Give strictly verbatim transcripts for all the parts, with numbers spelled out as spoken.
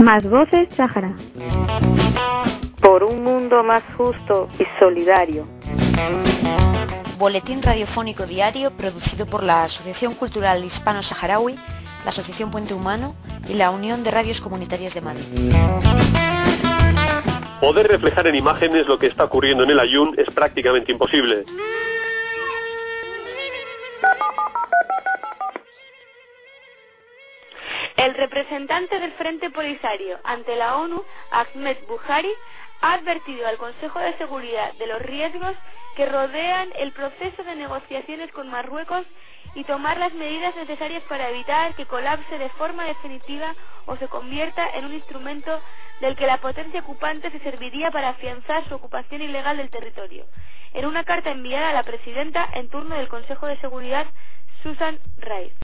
Más voces Sáhara. Por un mundo más justo y solidario. Boletín radiofónico diario producido por la Asociación Cultural Hispano-Saharaui, la Asociación Puente Humano y la Unión de Radios Comunitarias de Madrid. Poder reflejar en imágenes lo que está ocurriendo en el Aaiún es prácticamente imposible. El representante del Frente Polisario ante la ONU, Ahmed Buhari, ha advertido al Consejo de Seguridad de los riesgos que rodean el proceso de negociaciones con Marruecos y tomar las medidas necesarias para evitar que colapse de forma definitiva o se convierta en un instrumento del que la potencia ocupante se serviría para afianzar su ocupación ilegal del territorio. En una carta enviada a la presidenta en turno del Consejo de Seguridad, Susan Rice.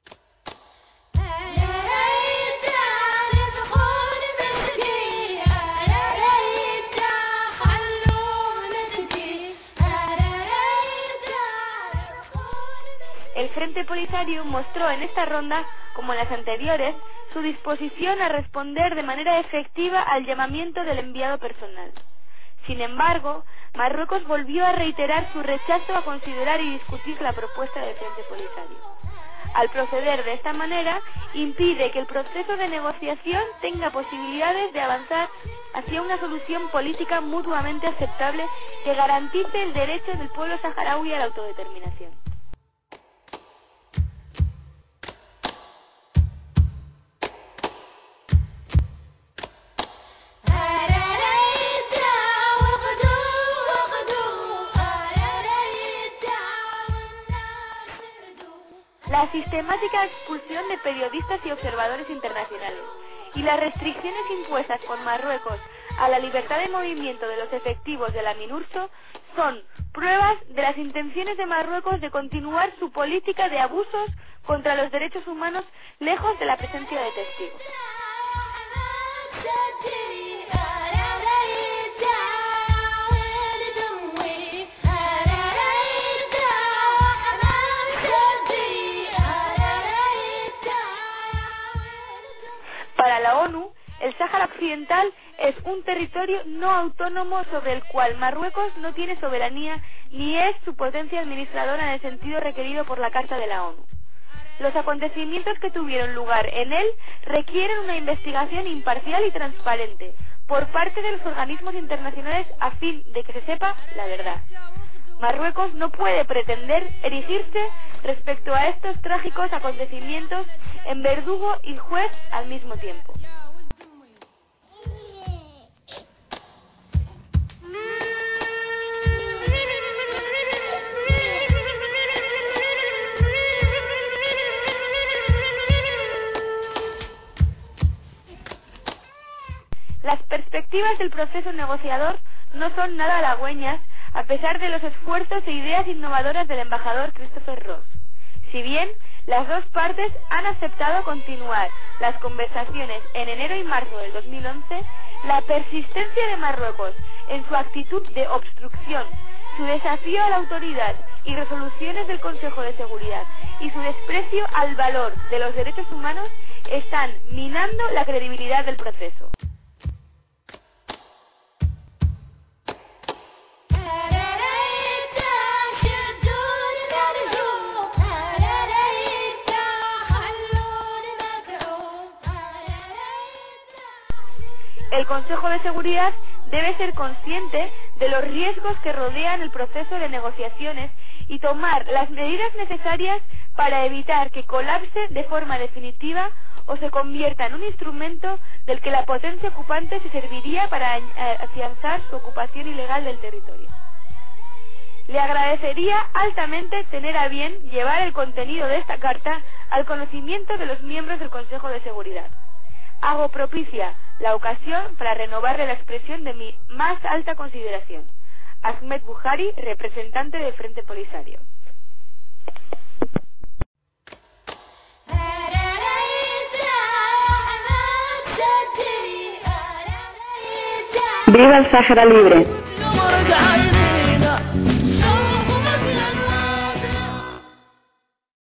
El Frente Polisario mostró en esta ronda, como en las anteriores, su disposición a responder de manera efectiva al llamamiento del enviado personal. Sin embargo, Marruecos volvió a reiterar su rechazo a considerar y discutir la propuesta del Frente Polisario. Al proceder de esta manera, impide que el proceso de negociación tenga posibilidades de avanzar hacia una solución política mutuamente aceptable que garantice el derecho del pueblo saharaui a la autodeterminación. La sistemática expulsión de periodistas y observadores internacionales y las restricciones impuestas por Marruecos a la libertad de movimiento de los efectivos de la MINURSO son pruebas de las intenciones de Marruecos de continuar su política de abusos contra los derechos humanos lejos de la presencia de testigos. Para la ONU, el Sáhara Occidental es un territorio no autónomo sobre el cual Marruecos no tiene soberanía ni es su potencia administradora en el sentido requerido por la Carta de la ONU. Los acontecimientos que tuvieron lugar en él requieren una investigación imparcial y transparente por parte de los organismos internacionales a fin de que se sepa la verdad. Marruecos no puede pretender erigirse respecto a estos trágicos acontecimientos en verdugo y juez al mismo tiempo. Las perspectivas del proceso negociador no son nada halagüeñas a pesar de los esfuerzos e ideas innovadoras del embajador Christopher Ross. Si bien las dos partes han aceptado continuar las conversaciones en enero y marzo del dos mil once, la persistencia de Marruecos en su actitud de obstrucción, su desafío a la autoridad y resoluciones del Consejo de Seguridad y su desprecio al valor de los derechos humanos están minando la credibilidad del proceso. El Consejo de Seguridad debe ser consciente de los riesgos que rodean el proceso de negociaciones y tomar las medidas necesarias para evitar que colapse de forma definitiva o se convierta en un instrumento del que la potencia ocupante se serviría para afianzar su ocupación ilegal del territorio. Le agradecería altamente tener a bien llevar el contenido de esta carta al conocimiento de los miembros del Consejo de Seguridad. Hago propicia la ocasión para renovarle la expresión de mi más alta consideración. Ahmed Buhari, representante del Frente Polisario. ¡Viva el Sáhara libre!